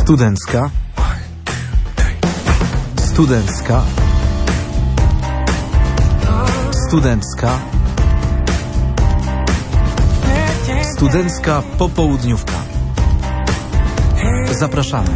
Studencka. Studencka. Studencka. Studencka popołudniówka. Zapraszamy.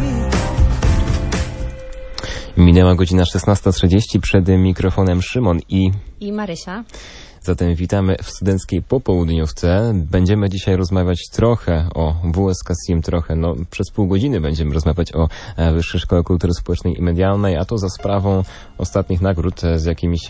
Minęła godzina 16:30, przed mikrofonem Szymon i Marysia. Zatem witamy w studenckiej popołudniówce. Będziemy dzisiaj rozmawiać trochę o WSK SIM, przez pół godziny będziemy rozmawiać o Wyższej Szkole Kultury Społecznej i Medialnej, a to za sprawą ostatnich nagród, z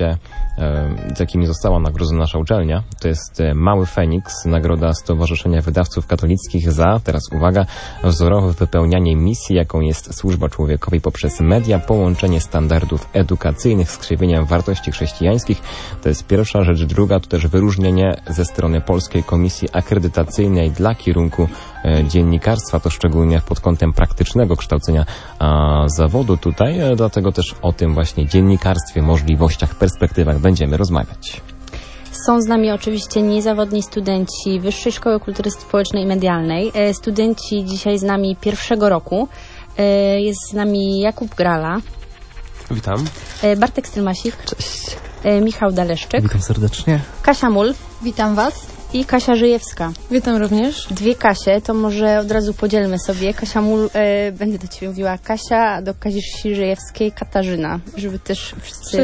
jakimi została nagrodzona nasza uczelnia. To jest Mały Feniks, nagroda Stowarzyszenia Wydawców Katolickich za, teraz uwaga, wzorowe wypełnianie misji, jaką jest służba człowiekowi poprzez media, połączenie standardów edukacyjnych z krzewieniem wartości chrześcijańskich. To jest pierwsza rzecz. Druga to też wyróżnienie ze strony Polskiej Komisji Akredytacyjnej dla kierunku dziennikarstwa, to szczególnie pod kątem praktycznego kształcenia zawodu tutaj, dlatego też o tym właśnie dziennikarstwie, możliwościach, perspektywach będziemy rozmawiać. Są z nami oczywiście niezawodni studenci Wyższej Szkoły Kultury Społecznej i Medialnej. Studenci dzisiaj z nami pierwszego roku. Jest z nami Jakub Grala. Witam. Bartek Stylmasik. Cześć. Michał Daleszczyk. Witam serdecznie. Kasia Mul. Witam Was. I Kasia Żyjewska. Witam również. Dwie Kasie, to może od razu podzielmy sobie. Kasia Mul, będę do Ciebie mówiła Kasia, a do Kasi Żyjewskiej Katarzyna, żeby też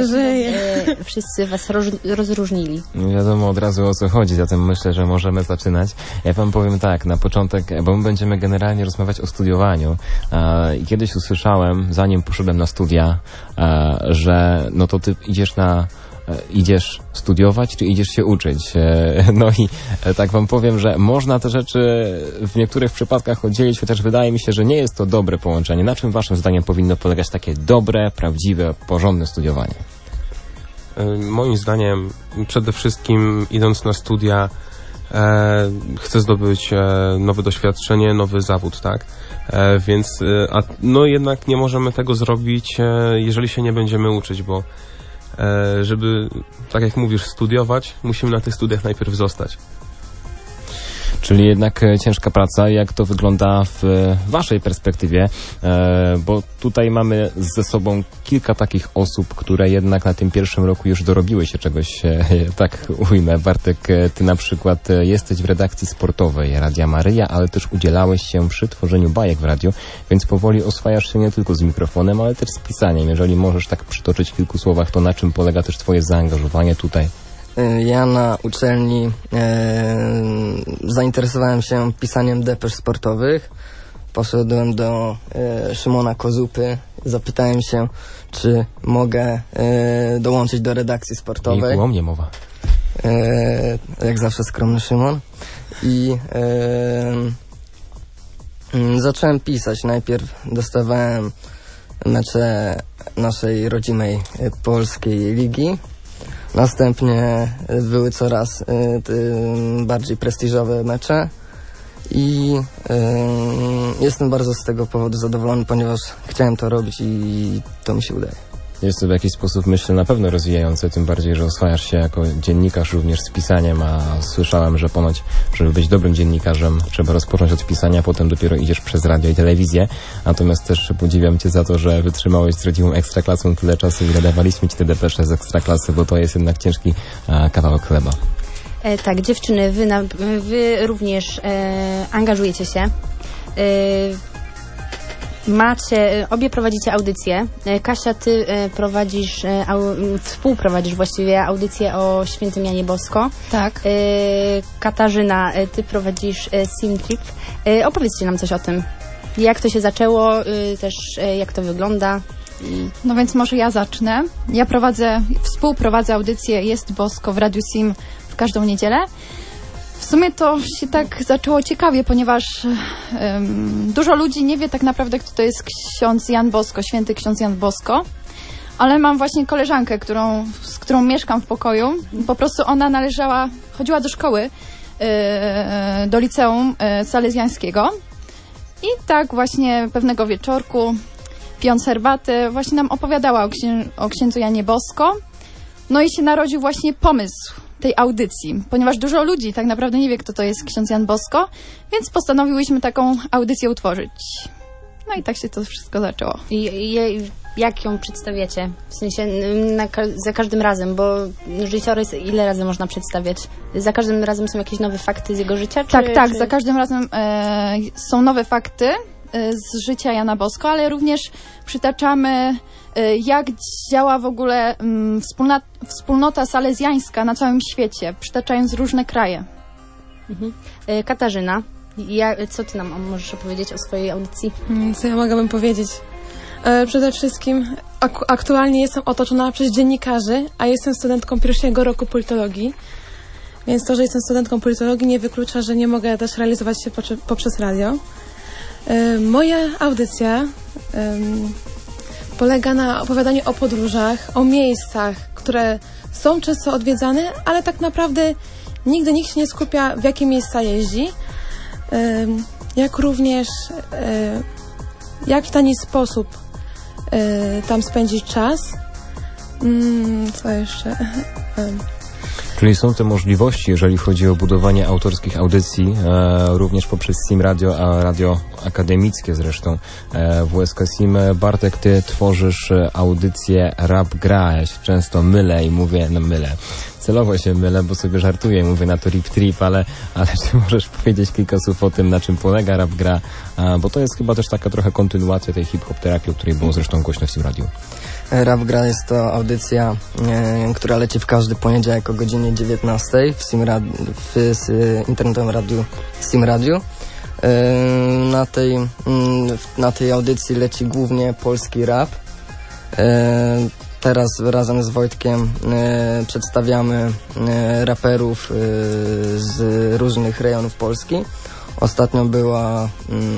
wszyscy Was rozróżnili. Wiadomo od razu o co chodzi, zatem myślę, że możemy zaczynać. Ja Wam powiem tak, na początek, bo my będziemy generalnie rozmawiać o studiowaniu. I kiedyś usłyszałem, zanim poszedłem na studia, że no to Ty idziesz studiować, czy idziesz się uczyć? No i tak wam powiem, że można te rzeczy w niektórych przypadkach oddzielić, chociaż wydaje mi się, że nie jest to dobre połączenie. Na czym waszym zdaniem powinno polegać takie dobre, prawdziwe, porządne studiowanie? Moim zdaniem przede wszystkim idąc na studia chcę zdobyć nowe doświadczenie, nowy zawód, tak? Więc jednak nie możemy tego zrobić, jeżeli się nie będziemy uczyć, bo żeby, tak jak mówisz, studiować, musimy na tych studiach najpierw zostać. Czyli jednak ciężka praca. Jak to wygląda w waszej perspektywie? Bo tutaj mamy ze sobą kilka takich osób, które jednak na tym pierwszym roku już dorobiły się czegoś, tak ujmę. Bartek, ty na przykład jesteś w redakcji sportowej Radia Maryja, ale też udzielałeś się przy tworzeniu bajek w radiu, więc powoli oswajasz się nie tylko z mikrofonem, ale też z pisaniem. Jeżeli możesz tak przytoczyć w kilku słowach, to na czym polega też twoje zaangażowanie tutaj? Ja na uczelni zainteresowałem się pisaniem depesz sportowych. Poszedłem do Szymona Kozupy, zapytałem się, czy mogę dołączyć do redakcji sportowej. Nie było mnie mowa. Jak zawsze skromny Szymon. I zacząłem pisać. Najpierw dostawałem mecze naszej rodzimej polskiej ligi. Następnie były coraz bardziej prestiżowe mecze i jestem bardzo z tego powodu zadowolony, ponieważ chciałem to robić i to mi się udaje. Jest to w jakiś sposób, myślę, na pewno rozwijające, tym bardziej, że oswajasz się jako dziennikarz również z pisaniem, a słyszałem, że ponoć, żeby być dobrym dziennikarzem, trzeba rozpocząć od pisania, potem dopiero idziesz przez radio i telewizję. Natomiast też podziwiam Cię za to, że wytrzymałeś z rodzimą Ekstraklasą tyle czasu, ile dawaliśmy Ci te depesze z Ekstraklasy, bo to jest jednak ciężki kawałek chleba. Tak, dziewczyny, wy również angażujecie się. Obie prowadzicie audycję. Kasia, ty współprowadzisz właściwie audycję o Świętym Janie Bosko. Tak. Katarzyna, ty prowadzisz Sim Trip. Opowiedzcie nam coś o tym. Jak to się zaczęło, też jak to wygląda. No więc może ja zacznę. Ja współprowadzę audycję Jest Bosko w Radiu Sim w każdą niedzielę. W sumie to się tak zaczęło ciekawie, ponieważ dużo ludzi nie wie tak naprawdę, kto to jest ksiądz Jan Bosko, święty ksiądz Jan Bosko. Ale mam właśnie koleżankę, z którą mieszkam w pokoju. Po prostu ona chodziła do szkoły, do liceum salezjańskiego. I tak właśnie pewnego wieczorku, pijąc herbatę, właśnie nam opowiadała o księdzu Janie Bosko. No i się narodził właśnie pomysł tej audycji, ponieważ dużo ludzi tak naprawdę nie wie, kto to jest ksiądz Jan Bosko, więc postanowiłyśmy taką audycję utworzyć. No i tak się to wszystko zaczęło. I jak ją przedstawiacie? W sensie za każdym razem, bo życiorys ile razy można przedstawiać? Za każdym razem są jakieś nowe fakty z jego życia? Tak, za każdym razem są nowe fakty z życia Jana Bosko, ale również przytaczamy, jak działa w ogóle wspólnota salezjańska na całym świecie, przytaczając różne kraje. Mhm. Katarzyna, co ty nam możesz opowiedzieć o swojej audycji? Co ja mogłabym powiedzieć? Przede wszystkim aktualnie jestem otoczona przez dziennikarzy, a jestem studentką pierwszego roku politologii, więc to, że jestem studentką politologii nie wyklucza, że nie mogę też realizować się poprzez radio. Moja audycja polega na opowiadaniu o podróżach, o miejscach, które są często odwiedzane, ale tak naprawdę nigdy nikt się nie skupia, w jakie miejsca jeździ, jak również jak w tani sposób tam spędzić czas. Co jeszcze? Czyli są te możliwości, jeżeli chodzi o budowanie autorskich audycji, również poprzez SIM Radio, a radio akademickie zresztą WSK SIM. Bartek, ty tworzysz audycję Rap Gra. Ja się często mylę i mówię, mylę. Celowo się mylę, bo sobie żartuję, mówię na to Rip Trip, ale czy możesz powiedzieć kilka słów o tym, na czym polega Rap Gra? Bo to jest chyba też taka trochę kontynuacja tej hip-hop terapii, o której było zresztą głośno w SIM Radio. Rap Gra jest to audycja, która leci w każdy poniedziałek o godzinie 19 w internetowym radiu SIM Radio. Na tej audycji leci głównie polski rap. Teraz razem z Wojtkiem przedstawiamy raperów z różnych rejonów Polski. Ostatnio była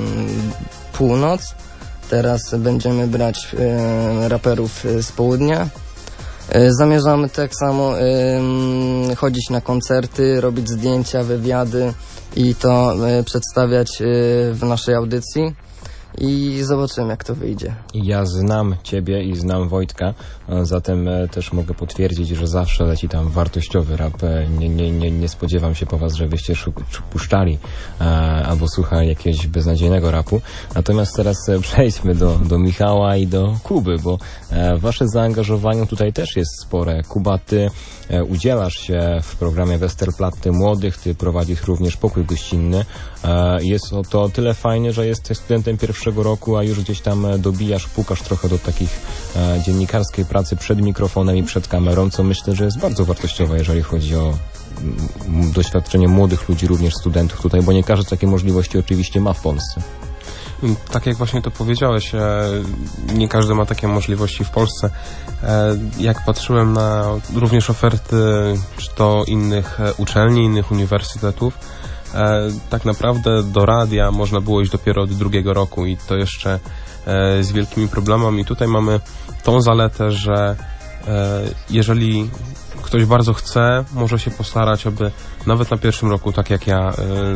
północ. Teraz będziemy brać raperów z południa. Zamierzamy tak samo chodzić na koncerty, robić zdjęcia, wywiady i to przedstawiać w naszej audycji. I zobaczymy, jak to wyjdzie. Ja znam ciebie i znam Wojtka, zatem też mogę potwierdzić, że zawsze leci tam wartościowy rap. Nie spodziewam się po was, żebyście puszczali albo słuchali jakiegoś beznadziejnego rapu. Natomiast teraz przejdźmy do Michała i do Kuby, bo wasze zaangażowanie tutaj też jest spore. Kuba, ty udzielasz się w programie Westerplatte Młodych, ty prowadzisz również pokój gościnny. Jest to o tyle fajnie, że jesteś studentem pierwszego roku, a już gdzieś tam dobijasz, pukasz trochę do takich dziennikarskiej pracy przed mikrofonem i przed kamerą, co myślę, że jest bardzo wartościowe, jeżeli chodzi o doświadczenie młodych ludzi, również studentów tutaj, bo nie każdy takie możliwości oczywiście ma w Polsce. Tak jak właśnie to powiedziałeś, nie każdy ma takie możliwości w Polsce. Jak patrzyłem na również oferty, czy to innych uczelni, innych uniwersytetów, tak naprawdę do radia można było iść dopiero od drugiego roku i to jeszcze z wielkimi problemami. Tutaj mamy tą zaletę, że jeżeli ktoś bardzo chce, może się postarać, aby nawet na pierwszym roku, tak jak ja,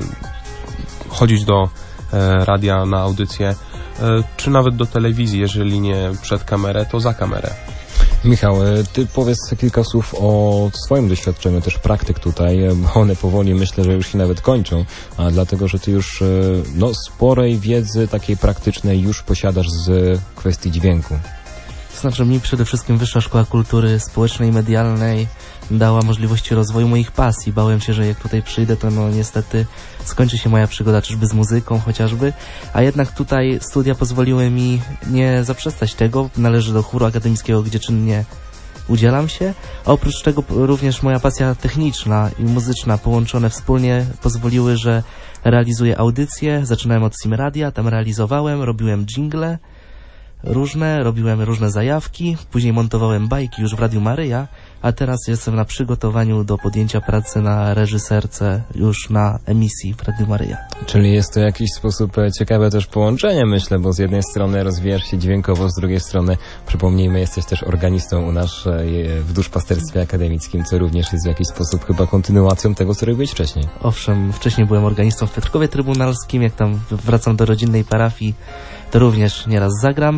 chodzić do radia na audycję, czy nawet do telewizji, jeżeli nie przed kamerę, to za kamerę. Michał, ty powiedz kilka słów o swoim doświadczeniu, też praktyk tutaj, bo one powoli myślę, że już się nawet kończą, a dlatego, że ty już sporej wiedzy takiej praktycznej już posiadasz z kwestii dźwięku. To znaczy mi przede wszystkim Wyższa Szkoła Kultury Społecznej i Medialnej dała możliwości rozwoju moich pasji. Bałem się, że jak tutaj przyjdę, to niestety skończy się moja przygoda czyżby z muzyką chociażby, a jednak tutaj studia pozwoliły mi nie zaprzestać tego. Należę do chóru akademickiego, gdzie czynnie udzielam się, a oprócz tego również moja pasja techniczna i muzyczna połączone wspólnie pozwoliły, że realizuję audycje. Zaczynałem od SIM Radia, tam realizowałem, robiłem dżingle robiłem różne zajawki, później montowałem bajki już w Radiu Maryja, a teraz jestem na przygotowaniu do podjęcia pracy na reżyserce już na emisji w Radiu Maryja. Czyli jest to w jakiś sposób ciekawe też połączenie, myślę, bo z jednej strony rozwijasz się dźwiękowo, z drugiej strony, przypomnijmy, jesteś też organistą u nas w duszpasterstwie akademickim, co również jest w jakiś sposób chyba kontynuacją tego, co robiłeś wcześniej. Owszem, wcześniej byłem organistą w Piotrkowie Trybunalskim, jak tam wracam do rodzinnej parafii, to również nieraz zagram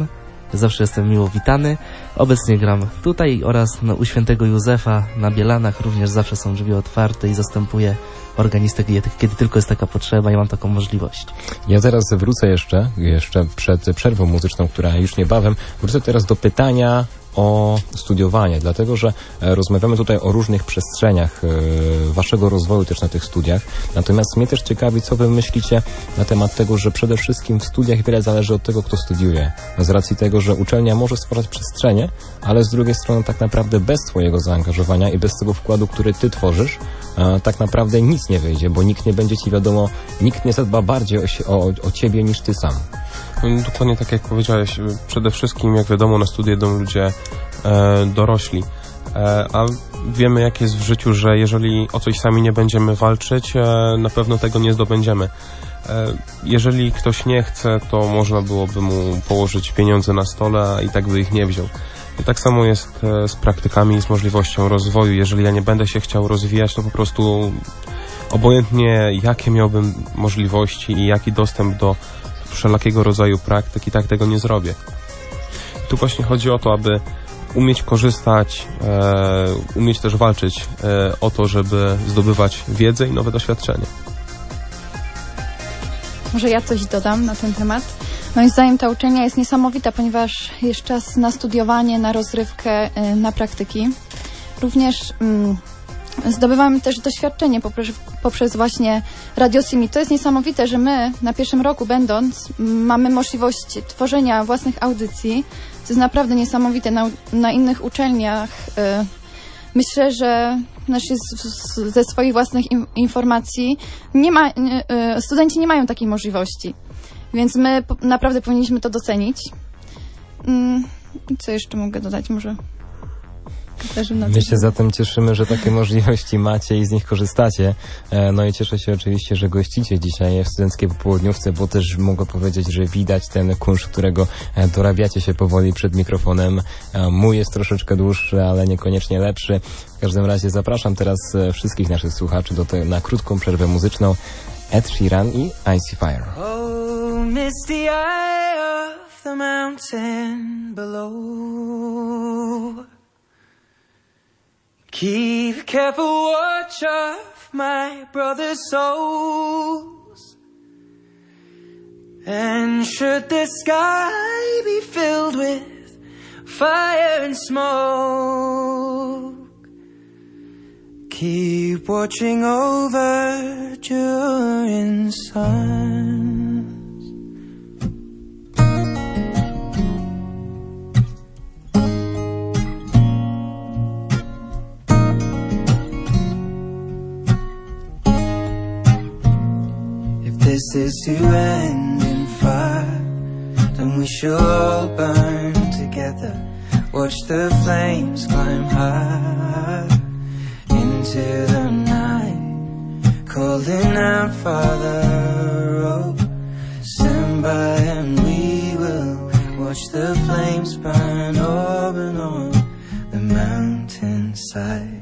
zawsze jestem miło witany. Obecnie gram tutaj oraz u Świętego Józefa na Bielanach, również zawsze są drzwi otwarte i zastępuję organistę, kiedy tylko jest taka potrzeba i mam taką możliwość. Ja zaraz wrócę jeszcze przed przerwą muzyczną, która już niebawem, wrócę teraz do pytania o studiowanie, dlatego że rozmawiamy tutaj o różnych przestrzeniach waszego rozwoju też na tych studiach. Natomiast mnie też ciekawi, co wy myślicie na temat tego, że przede wszystkim w studiach wiele zależy od tego, kto studiuje. Z racji tego, że uczelnia może stwarzać przestrzenie, ale z drugiej strony tak naprawdę bez twojego zaangażowania i bez tego wkładu, który ty tworzysz, tak naprawdę nic nie wyjdzie, bo nikt nie będzie ci wiadomo, nikt nie zadba bardziej o ciebie niż ty sam. Dokładnie tak jak powiedziałeś, przede wszystkim jak wiadomo na studia idą ludzie dorośli, a wiemy jak jest w życiu, że jeżeli o coś sami nie będziemy walczyć, na pewno tego nie zdobędziemy. Jeżeli ktoś nie chce, to można byłoby mu położyć pieniądze na stole, a i tak by ich nie wziął. I tak samo jest z praktykami i z możliwością rozwoju. Jeżeli ja nie będę się chciał rozwijać, to po prostu obojętnie jakie miałbym możliwości i jaki dostęp do wszelakiego rodzaju praktyk, i tak tego nie zrobię. Tu właśnie chodzi o to, aby umieć korzystać, umieć też walczyć o to, żeby zdobywać wiedzę i nowe doświadczenie. Może ja coś dodam na ten temat. Moim zdaniem ta uczelnia jest niesamowita, ponieważ jest czas na studiowanie, na rozrywkę, na praktyki. Również zdobywamy też doświadczenie poprzez właśnie Radio Simi. To jest niesamowite, że my na pierwszym roku będąc mamy możliwość tworzenia własnych audycji. To jest naprawdę niesamowite. Na innych uczelniach myślę, że ze swoich własnych informacji studenci nie mają takiej możliwości. Więc my naprawdę powinniśmy to docenić. Co jeszcze mogę dodać? Może My się zatem cieszymy, że takie możliwości macie i z nich korzystacie. No i cieszę się oczywiście, że gościcie dzisiaj w Studenckiej Popołudniówce, bo też mogę powiedzieć, że widać ten kunszt, którego dorabiacie się powoli przed mikrofonem. Mój jest troszeczkę dłuższy, ale niekoniecznie lepszy. W każdym razie zapraszam teraz wszystkich naszych słuchaczy na krótką przerwę muzyczną. Ed Sheeran i Icy Fire. Oh, misty eye of the mountain below. Keep careful watch of my brother's souls. And should the sky be filled with fire and smoke, keep watching over during suns. This is to end in fire, then we shall all burn together. Watch the flames climb high into the night, calling out, Father, oh, stand by and we will watch the flames burn over and on the mountainside.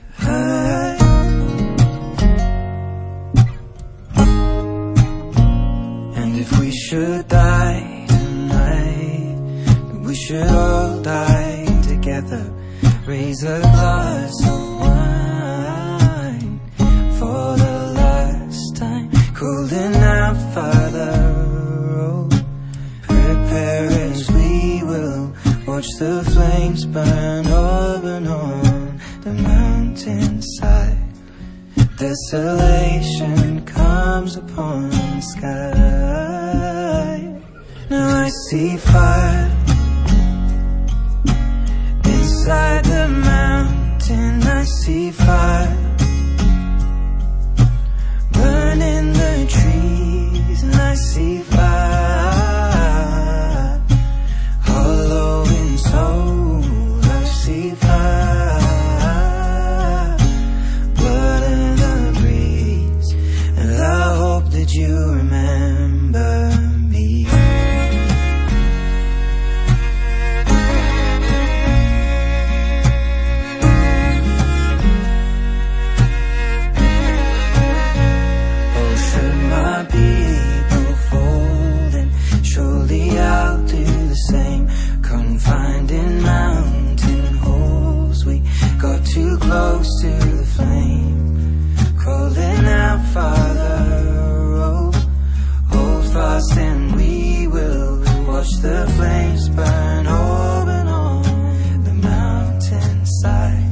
If we should die tonight, we should all die together. Raise a glass of wine for the last time, calling out, Father, oh, prepare as we will watch the flames burn over and on the mountainside. Desolation comes upon the sky. Now I see fire inside the mountain. I see fire burning the trees, and I see fire hollow in soul. I see fire. Did you remember me? Oh, should my people fall the flames burn open on the mountainside.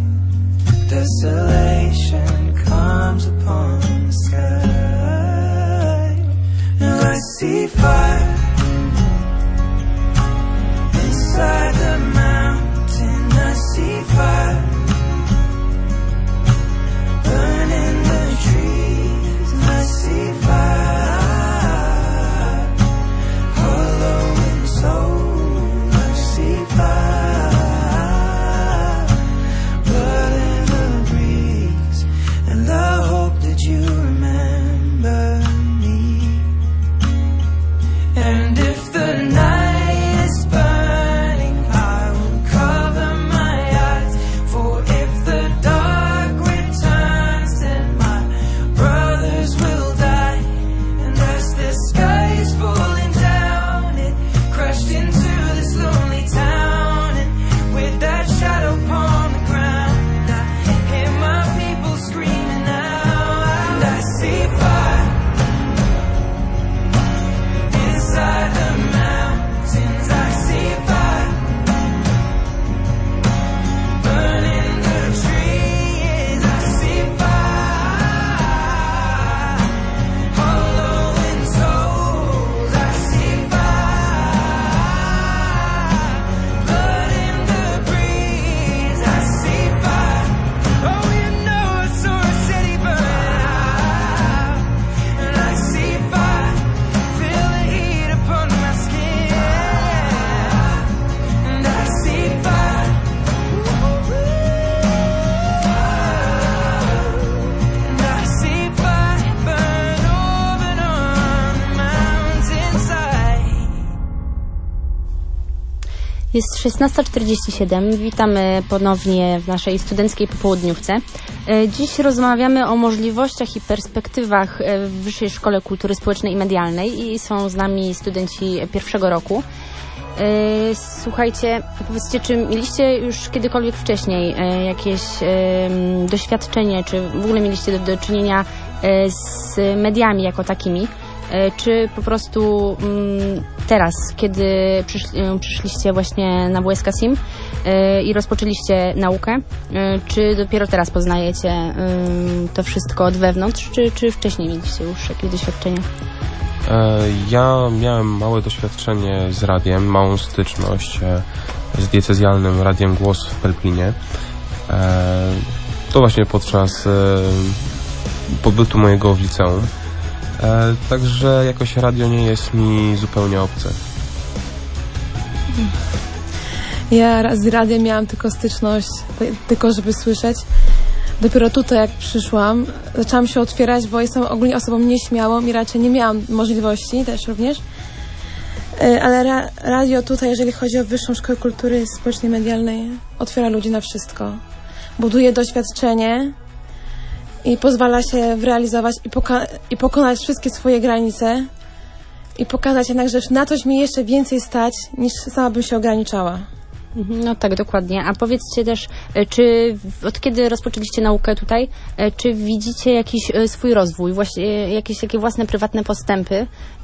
Desolation comes upon the sky. And I see fire inside the mountain. I see fire burning the trees. And I see fire hollow in soul. I see fire blood in the breeze. And I hope that you remember me. And if the night is burning, I will cover my eyes. For if the dark returns, then my brothers will die. And as the sky is falling down, it crashed into this lonely town. And with that shadow upon the ground, I hear my people screaming out. And I see fire inside the mountains. I see fire burning the trees. I see fire hollow in souls. I see fire blood in the breeze. I see fire. Oh, you know I saw a city burn out. And I see fire, feel the heat upon my skin. And I see fire. And I see fire burn over on the mountainside. Jest 16:47. Witamy ponownie w naszej studenckiej popołudniówce. Dziś rozmawiamy o możliwościach i perspektywach w Wyższej Szkole Kultury Społecznej i Medialnej i są z nami studenci pierwszego roku. Słuchajcie, powiedzcie, czy mieliście już kiedykolwiek wcześniej jakieś doświadczenie, czy w ogóle mieliście do czynienia z mediami jako takimi? Czy po prostu teraz, kiedy przyszliście właśnie na WSK SIM i rozpoczęliście naukę, czy dopiero teraz poznajecie to wszystko od wewnątrz, czy wcześniej mieliście już jakieś doświadczenia? Ja miałem małe doświadczenie z radiem, małą styczność z diecezjalnym Radiem Głos w Pelplinie. To właśnie podczas pobytu mojego w liceum. Także jakoś radio nie jest mi zupełnie obce. Ja z radiem miałam tylko styczność, tylko żeby słyszeć. Dopiero tutaj, jak przyszłam, zaczęłam się otwierać, bo jestem ogólnie osobą nieśmiałą i raczej nie miałam możliwości też również. Ale radio tutaj, jeżeli chodzi o Wyższą Szkołę Kultury Społecznej i Medialnej, otwiera ludzi na wszystko. Buduje doświadczenie i pozwala się realizować i pokonać wszystkie swoje granice i pokazać jednak, że na coś mi jeszcze więcej stać, niż sama bym się ograniczała. No tak, dokładnie. A powiedzcie też, czy od kiedy rozpoczęliście naukę tutaj, czy widzicie jakiś swój rozwój, właśnie jakieś takie własne prywatne postępy,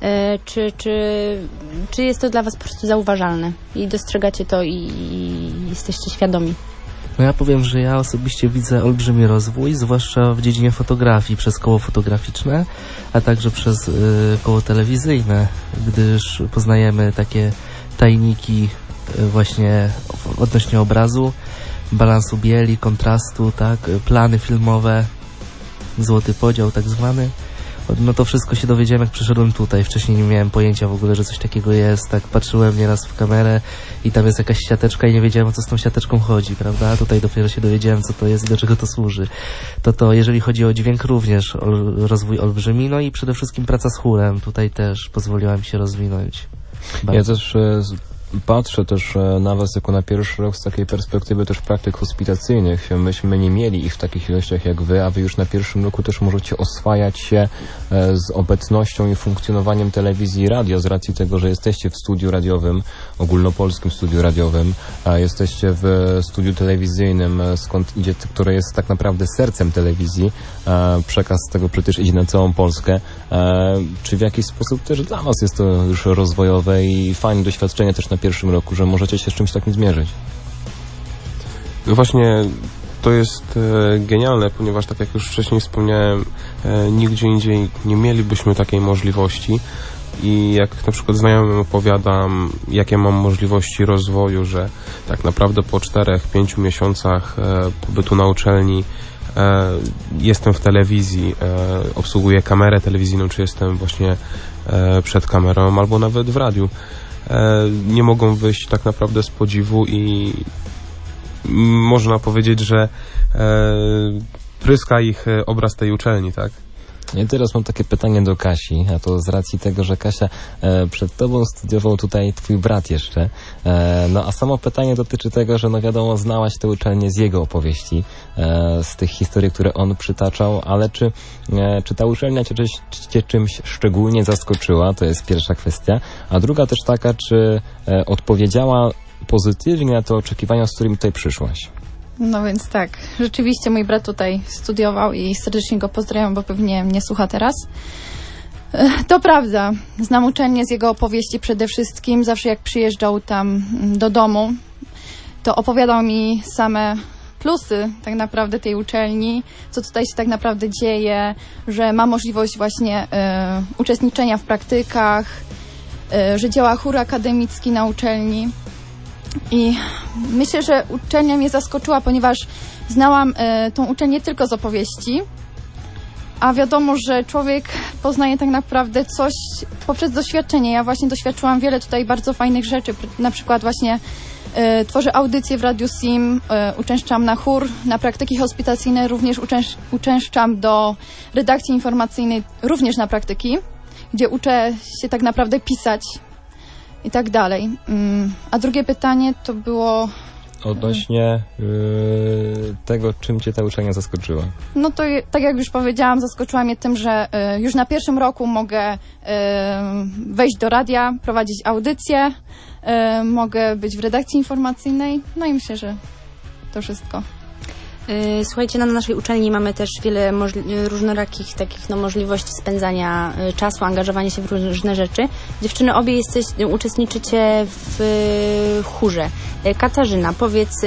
czy jest to dla was po prostu zauważalne i dostrzegacie to i jesteście świadomi? No ja powiem, że ja osobiście widzę olbrzymi rozwój, zwłaszcza w dziedzinie fotografii, przez koło fotograficzne, a także przez koło telewizyjne, gdyż poznajemy takie tajniki właśnie odnośnie obrazu, balansu bieli, kontrastu, tak, plany filmowe, złoty podział tak zwany. No to wszystko się dowiedziałem, jak przyszedłem tutaj. Wcześniej nie miałem pojęcia w ogóle, że coś takiego jest. Tak patrzyłem nieraz w kamerę i tam jest jakaś siateczka i nie wiedziałem, o co z tą siateczką chodzi, prawda? A tutaj dopiero się dowiedziałem, co to jest i do czego to służy. To jeżeli chodzi o dźwięk, również rozwój olbrzymi. No i przede wszystkim praca z chórem. Tutaj też pozwoliła mi się rozwinąć. Ja też patrzę też na Was jako na pierwszy rok z takiej perspektywy też praktyk hospitacyjnych. Myśmy nie mieli ich w takich ilościach jak Wy, a Wy już na pierwszym roku też możecie oswajać się z obecnością i funkcjonowaniem telewizji i radio z racji tego, że jesteście w studiu radiowym, ogólnopolskim studiu radiowym, a jesteście w studiu telewizyjnym, skąd idzie, które jest tak naprawdę sercem telewizji. Przekaz tego przecież idzie na całą Polskę. Czy w jakiś sposób też dla Was jest to już rozwojowe i fajne doświadczenie też na pierwszym roku, że możecie się z czymś takim zmierzyć? No właśnie, to jest genialne, ponieważ tak jak już wcześniej wspomniałem, nigdzie indziej nie mielibyśmy takiej możliwości i jak na przykład znajomym opowiadam, jakie mam możliwości rozwoju, że tak naprawdę po 4-5 miesiącach pobytu na uczelni jestem w telewizji, obsługuję kamerę telewizyjną, czy jestem właśnie przed kamerą, albo nawet w radiu. Nie mogą wyjść tak naprawdę z podziwu i można powiedzieć, że pryska ich obraz tej uczelni, tak? Ja teraz mam takie pytanie do Kasi, a to z racji tego, że Kasia, przed Tobą studiował tutaj Twój brat jeszcze, no a samo pytanie dotyczy tego, że no wiadomo, znałaś tę uczelnię z jego opowieści, z tych historii, które on przytaczał, ale czy ta uczelnia Cię czymś szczególnie zaskoczyła? To jest pierwsza kwestia, a druga też taka, czy odpowiedziała pozytywnie na te oczekiwania, z którymi tutaj przyszłaś? No więc tak, rzeczywiście mój brat tutaj studiował i serdecznie go pozdrawiam, bo pewnie mnie słucha teraz. To prawda, znam uczelnię z jego opowieści przede wszystkim. Zawsze jak przyjeżdżał tam do domu, to opowiadał mi same plusy tak naprawdę tej uczelni, co tutaj się tak naprawdę dzieje, że ma możliwość właśnie uczestniczenia w praktykach, że działa chór akademicki na uczelni. I myślę, że uczelnia mnie zaskoczyła, ponieważ znałam tą uczelnię tylko z opowieści, a wiadomo, że człowiek poznaje tak naprawdę coś poprzez doświadczenie. Ja właśnie doświadczyłam wiele tutaj bardzo fajnych rzeczy, na przykład właśnie tworzę audycje w Radiu Sim, uczęszczam na chór, na praktyki hospitacyjne, również uczęszczam do redakcji informacyjnej, również na praktyki, gdzie uczę się tak naprawdę pisać i tak dalej. A drugie pytanie to było... Odnośnie tego, czym Cię ta uczelnia zaskoczyła? No to tak jak już powiedziałam, zaskoczyła mnie tym, że już na pierwszym roku mogę wejść do radia, prowadzić audycję, mogę być w redakcji informacyjnej, no i myślę, że to wszystko. Słuchajcie, na naszej uczelni mamy też wiele różnorakich takich możliwości spędzania czasu, angażowania się w różne rzeczy. Dziewczyny, obie uczestniczycie w chórze. Katarzyna, powiedz,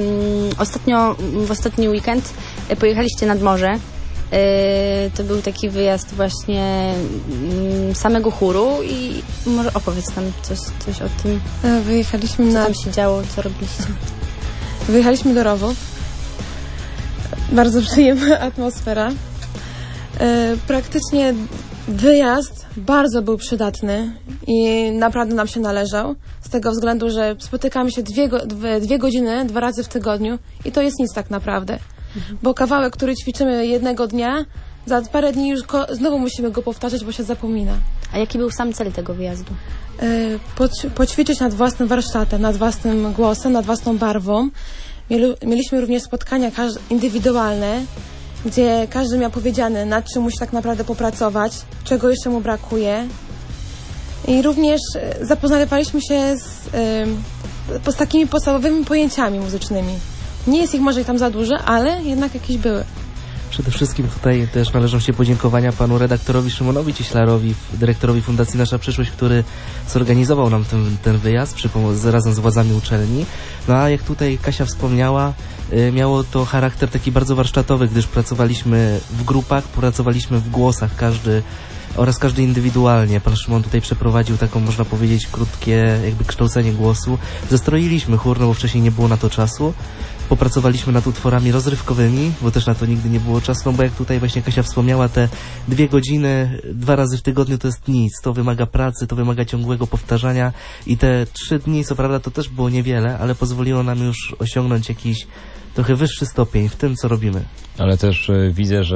w ostatni weekend pojechaliście nad morze. To był taki wyjazd właśnie samego chóru i może opowiedz nam coś o tym. Wyjechaliśmy co tam się działo, co robiliście? Wyjechaliśmy do Rowów. Bardzo przyjemna atmosfera. Praktycznie wyjazd bardzo był przydatny i naprawdę nam się należał. Z tego względu, że spotykamy się 2 godziny 2 razy w tygodniu i to jest nic tak naprawdę. Bo kawałek, który ćwiczymy jednego dnia, za parę dni już znowu musimy go powtarzać, bo się zapomina. A jaki był sam cel tego wyjazdu? Poćwiczyć nad własnym warsztatem, nad własnym głosem, nad własną barwą. Mieliśmy również spotkania indywidualne, gdzie każdy miał powiedziane, nad czym musi tak naprawdę popracować, czego jeszcze mu brakuje. I również zapoznawaliśmy się z takimi podstawowymi pojęciami muzycznymi. Nie jest ich może tam za dużo, ale jednak jakieś były. Przede wszystkim tutaj też należą się podziękowania panu redaktorowi Szymonowi Cieślarowi, dyrektorowi Fundacji Nasza Przyszłość, który zorganizował nam ten wyjazd razem z władzami uczelni. No a jak tutaj Kasia wspomniała, miało to charakter taki bardzo warsztatowy, gdyż pracowaliśmy w grupach, pracowaliśmy w głosach, każdy indywidualnie. Pan Szymon tutaj przeprowadził taką, można powiedzieć, krótkie jakby kształcenie głosu. Zestroiliśmy chór, no bo wcześniej nie było na to czasu. Popracowaliśmy nad utworami rozrywkowymi, bo też na to nigdy nie było czasu, no bo jak tutaj właśnie Kasia wspomniała, te 2 godziny 2 razy w tygodniu to jest nic. To wymaga pracy, to wymaga ciągłego powtarzania i te 3 dni, co prawda to też było niewiele, ale pozwoliło nam już osiągnąć jakiś trochę wyższy stopień w tym, co robimy. Ale też widzę, że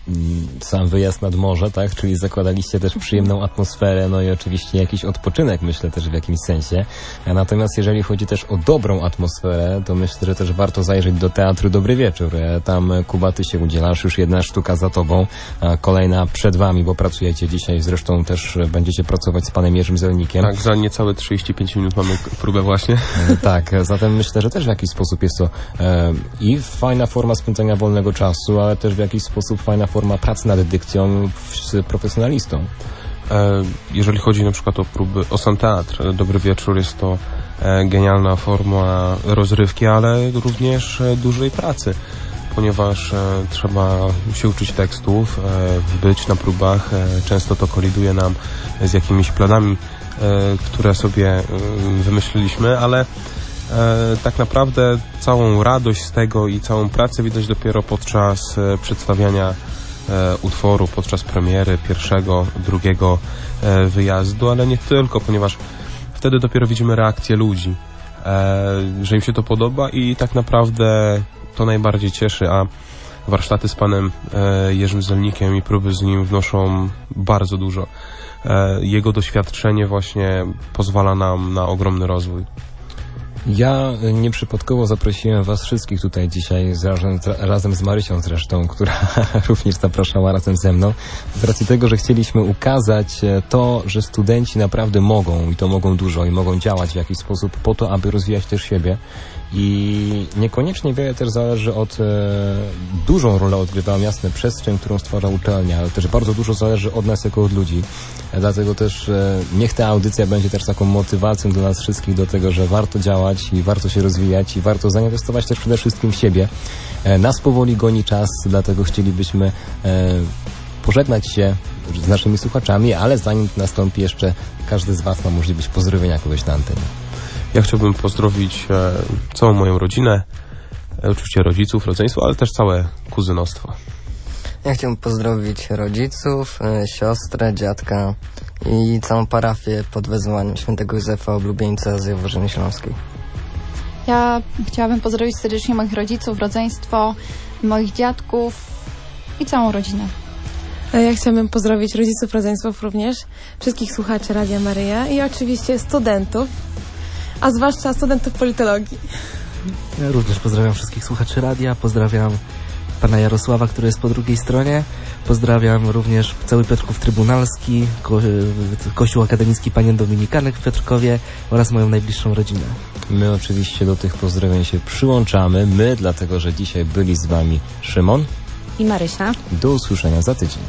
sam wyjazd nad morze, tak? Czyli zakładaliście też przyjemną atmosferę, no i oczywiście jakiś odpoczynek, myślę też w jakimś sensie. Natomiast jeżeli chodzi też o dobrą atmosferę, to myślę, że też warto zajrzeć do Teatru Dobry Wieczór. Tam, Kuba, ty się udzielasz, już jedna sztuka za tobą, kolejna przed wami, bo pracujecie dzisiaj, zresztą też będziecie pracować z panem Jerzym Zelnikiem. Tak, za niecałe 35 minut mamy próbę właśnie. Tak, zatem myślę, że też w jakiś sposób jest to i fajna forma spędzania wolnego czasu, ale też w jakiś sposób fajna forma pracy nad dykcją z profesjonalistą. Jeżeli chodzi na przykład o próby, o sam teatr, Dobry Wieczór jest to genialna forma rozrywki, ale również dużej pracy, ponieważ trzeba się uczyć tekstów, być na próbach, często to koliduje nam z jakimiś planami, które sobie wymyśliliśmy, ale tak naprawdę całą radość z tego i całą pracę widać dopiero podczas przedstawiania utworu, podczas premiery pierwszego, drugiego wyjazdu, ale nie tylko, ponieważ wtedy dopiero widzimy reakcję ludzi, że im się to podoba i tak naprawdę to najbardziej cieszy, a warsztaty z panem Jerzym Zelnikiem i próby z nim wnoszą bardzo dużo. Jego doświadczenie właśnie pozwala nam na ogromny rozwój. Ja nieprzypadkowo zaprosiłem was wszystkich tutaj dzisiaj, razem z Marysią zresztą, która również zapraszała razem ze mną, z racji tego, że chcieliśmy ukazać to, że studenci naprawdę mogą i to mogą dużo i mogą działać w jakiś sposób po to, aby rozwijać też siebie. I niekoniecznie wiele też zależy od, dużą rolę odgrywa jasne przestrzeń, którą stwarza uczelnia, ale też bardzo dużo zależy od nas jako od ludzi. Dlatego też niech ta audycja będzie też taką motywacją dla nas wszystkich do tego, że warto działać i warto się rozwijać i warto zainwestować też przede wszystkim w siebie. Nas powoli goni czas, dlatego chcielibyśmy pożegnać się z naszymi słuchaczami, ale zanim to nastąpi, jeszcze każdy z was ma możliwość pozdrowienia kogoś na antenie. Ja chciałbym pozdrowić całą moją rodzinę, oczywiście rodziców, rodzeństwo, ale też całe kuzynostwo. Ja chciałbym pozdrowić rodziców, siostrę, dziadka i całą parafię pod wezwaniem świętego Józefa Oblubieńca z Jaworzyny Śląskiej. Ja chciałabym pozdrowić serdecznie moich rodziców, rodzeństwo, moich dziadków i całą rodzinę. Ja chciałabym pozdrowić rodziców, rodzeństwów również, wszystkich słuchaczy Radia Maryja i oczywiście studentów, a zwłaszcza studentów politologii. Ja również pozdrawiam wszystkich słuchaczy radia, pozdrawiam pana Jarosława, który jest po drugiej stronie, pozdrawiam również cały Piotrków Trybunalski, Kościół Akademicki Panien Dominikanek w Piotrkowie oraz moją najbliższą rodzinę. My oczywiście do tych pozdrowień się przyłączamy, dlatego że dzisiaj byli z wami Szymon i Marysia. Do usłyszenia za tydzień.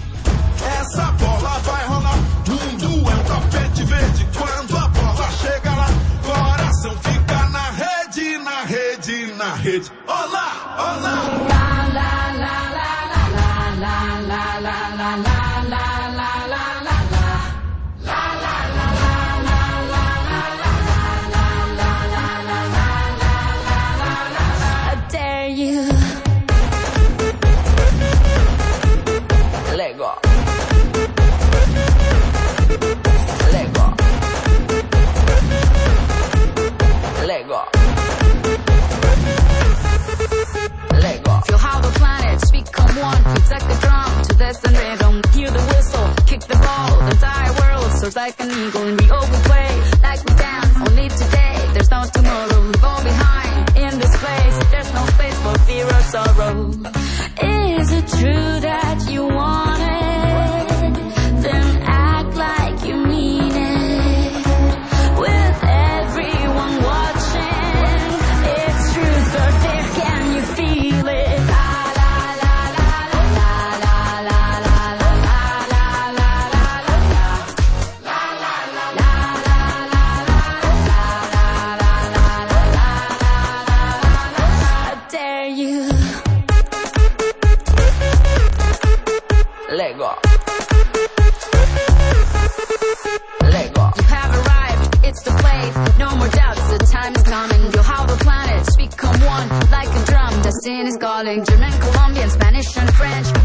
Olá, olá. La la la la la la la la la la la la la la I dare you. Let go. Let go. Let go. Feel how the planets become one. It's like a drum to this and rhythm. Hear the whistle, kick the ball. The entire world soars like an eagle, and we always play like we dance. Only today, there's no tomorrow. We fall behind in this place. There's no space for fear or sorrow. Is it true that you want it? Then act like you mean it. With everyone watching, it's truth or dare. Can you feel it? Let go. Let go. You have arrived, it's the place. No more doubts, the time is coming. Feel how the planets become one, like a drum. Destiny is calling. German, Colombian, Spanish and French.